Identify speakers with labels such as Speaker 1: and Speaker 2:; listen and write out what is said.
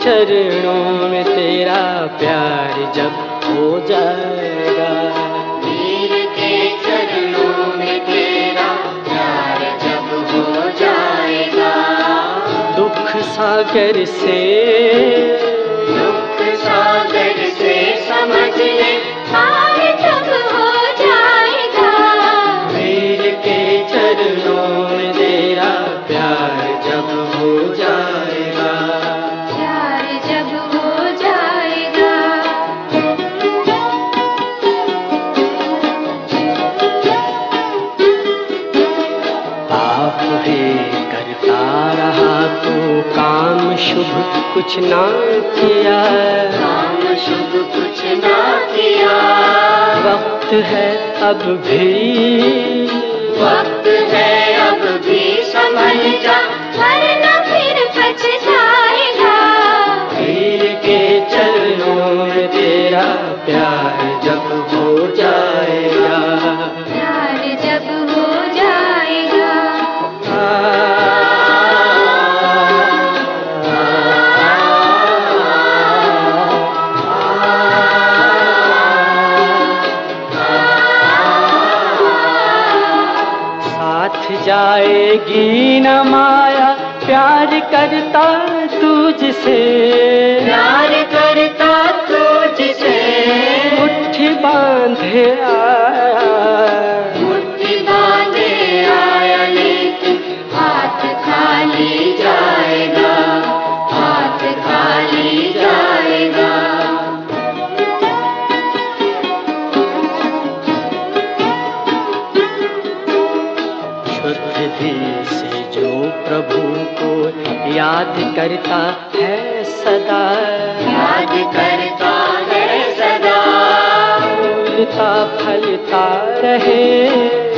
Speaker 1: चरणों में तेरा प्यार जब हो जाएगा,
Speaker 2: वीर के चरणों में तेरा प्यार जब हो जाएगा,
Speaker 1: दुख सागर से
Speaker 2: समझ ले पार जब हो जाएगा,
Speaker 1: वीर के चरणों में तेरा प्यार जब हो जाएगा,
Speaker 2: प्यार जब हो जाएगा।
Speaker 1: पाप है करता रहा तो काम शुभ कुछ ना किया,
Speaker 2: काम शुभ कुछ ना किया,
Speaker 1: वक्त है अब भी,
Speaker 2: वक्त है अब भी संभल जा, वरना फिर पछताएगा,
Speaker 1: वीर के चरणों में तेरा प्यार जब हो जाएगा,
Speaker 2: प्यार जब हो जाएगा।
Speaker 1: जाएगी न माया प्यार करता तुझसे,
Speaker 2: प्यार करता तुझसे,
Speaker 1: मुट्ठी बांधे आया,
Speaker 2: मुट्ठी बांधे आया, लेकिन हाथ खाली जाएगा, हाथ खाली जाएगा।
Speaker 1: शुद्ध दिल से जो प्रभु को याद करता है सदा,
Speaker 2: याद करता है सदा,
Speaker 1: फूलता फलता रहे,